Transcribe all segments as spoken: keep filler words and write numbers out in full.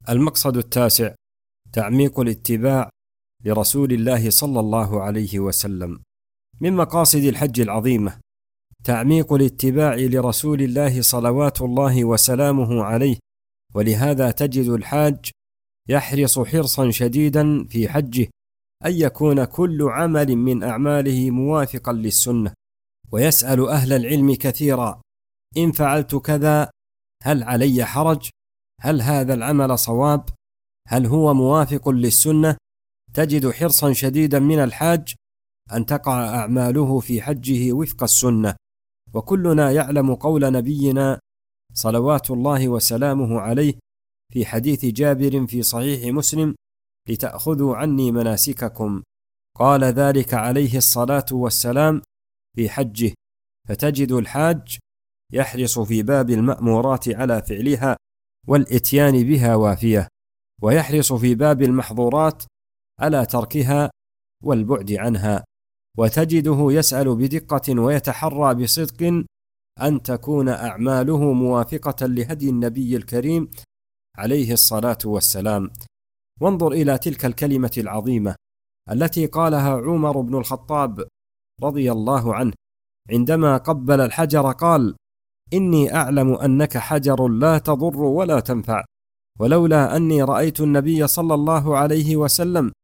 المقصد التاسع: تعميق الاتباع لرسول الله صلى الله عليه وسلم. من مقاصد الحج العظيمة تعميق الاتباع لرسول الله صلوات الله وسلامه عليه، ولهذا تجد الحاج يحرص حرصا شديدا في حجه أن يكون كل عمل من أعماله موافقا للسنة، ويسأل أهل العلم كثيرا: إن فعلت كذا هل علي حرج؟ هل هذا العمل صواب؟ هل هو موافق للسنة؟ تجد حرصا شديدا من الحاج أن تقع أعماله في حجه وفق السنة. وكلنا يعلم قول نبينا صلوات الله وسلامه عليه في حديث جابر في صحيح مسلم: لتأخذوا عني مناسككم. قال ذلك عليه الصلاة والسلام في حجه. فتجد الحاج يحرص في باب المأمورات على فعلها والإتيان بها وافية، ويحرص في باب المحظورات على تركها والبعد عنها، وتجده يسأل بدقة ويتحرى بصدق أن تكون أعماله موافقة لهدي النبي الكريم عليه الصلاة والسلام. وانظر إلى تلك الكلمة العظيمة التي قالها عمر بن الخطاب رضي الله عنه عندما قبل الحجر، قال: إني أعلم أنك حجر لا تضر ولا تنفع، ولولا أني رأيت النبي صلى الله عليه وسلم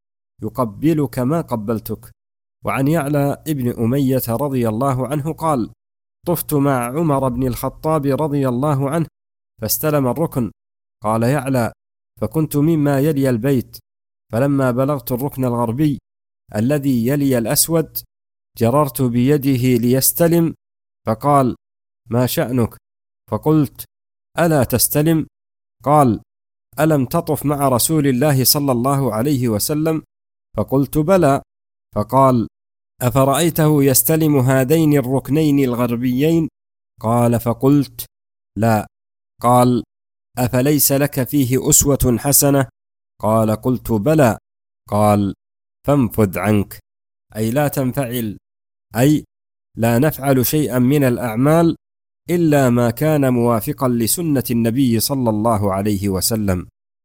يقبلك ما قبلتك. وعن يعلى ابن أمية رضي الله عنه قال: طفت مع عمر بن الخطاب رضي الله عنه فاستلم الركن. قال يعلى: فكنت مما يلي البيت، فلما بلغت الركن الغربي الذي يلي الأسود جررت بيده ليستلم، فقال: ما شأنك؟ فقلت: ألا تستلم؟ قال: ألم تطف مع رسول الله صلى الله عليه وسلم؟ فقلت: بلى. فقال: أفرأيته يستلم هذين الركنين الغربيين؟ قال: فقلت: لا. قال: أفليس لك فيه أسوة حسنة؟ قال: قلت: بلى. قال: فانفذ عنك، أي لا تنفعل، أي لا نفعل شيئا من الأعمال إلا ما كان موافقا لسنة النبي صلى الله عليه وسلم.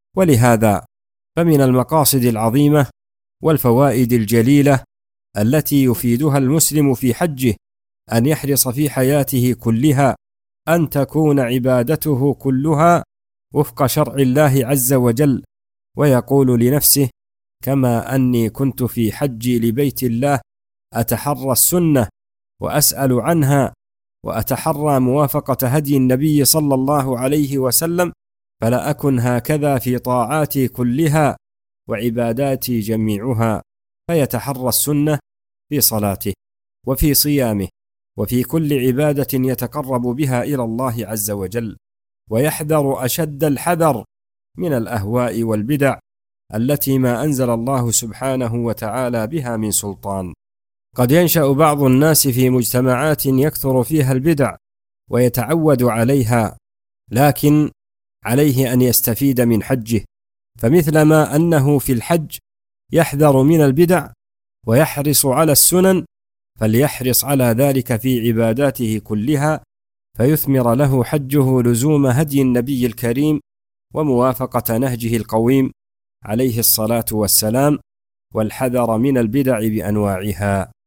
ولهذا فمن المقاصد العظيمة والفوائد الجليلة التي يفيدها المسلم في حجه أن يحرص في حياته كلها أن تكون عبادته كلها وفق شرع الله عز وجل، ويقول لنفسه: كما أني كنت في حجي لبيت الله أتحرى السنة وأسأل عنها وأتحرى موافقة هدي النبي صلى الله عليه وسلم، فلا أكن هكذا في طاعاتي كلها وعباداتي جميعها. فيتحرى السنة في صلاته وفي صيامه وفي كل عبادة يتقرب بها إلى الله عز وجل، ويحذر أشد الحذر من الأهواء والبدع التي ما أنزل الله سبحانه وتعالى بها من سلطان. قد ينشأ بعض الناس في مجتمعات يكثر فيها البدع ويتعود عليها، لكن عليه أن يستفيد من حجه، فمثلما أنه في الحج يحذر من البدع ويحرص على السنن، فليحرص على ذلك في عباداته كلها، فيثمر له حجه لزوم هدي النبي الكريم وموافقة نهجه القويم عليه الصلاة والسلام، والحذر من البدع بأنواعها.